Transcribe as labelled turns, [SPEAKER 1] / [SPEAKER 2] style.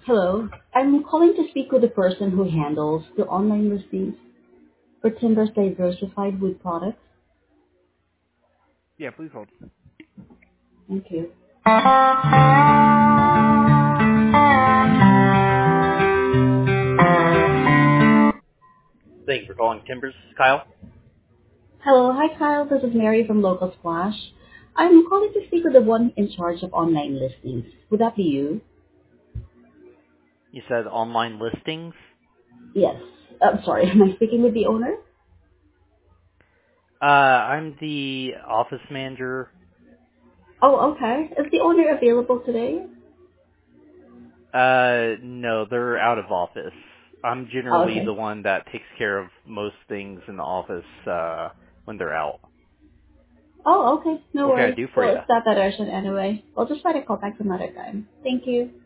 [SPEAKER 1] Hello. I'm calling to speak with the person who handles the online listings for Timbers Diversified Wood Products.
[SPEAKER 2] Yeah, please hold.
[SPEAKER 1] Thank you.
[SPEAKER 2] Thank you for calling Timbers, Kyle.
[SPEAKER 1] Hello. Hi, Kyle. This is Mary from Local Splash. I'm calling to speak with the one in charge of online listings. Would that be you?
[SPEAKER 2] You said online listings.
[SPEAKER 1] Yes. I'm sorry. Am I speaking with the owner?
[SPEAKER 2] I'm the office manager.
[SPEAKER 1] Oh, okay. Is the owner available today?
[SPEAKER 2] No, they're out of office. I'm
[SPEAKER 1] Oh,
[SPEAKER 2] generally the
[SPEAKER 1] okay.
[SPEAKER 2] one that takes care of most things in the office, when they're out.
[SPEAKER 1] Oh, okay. No
[SPEAKER 2] What can I
[SPEAKER 1] worries.
[SPEAKER 2] do for
[SPEAKER 1] Well,
[SPEAKER 2] you?
[SPEAKER 1] it's not that urgent anyway. I'll just try to call back some other time. Thank you.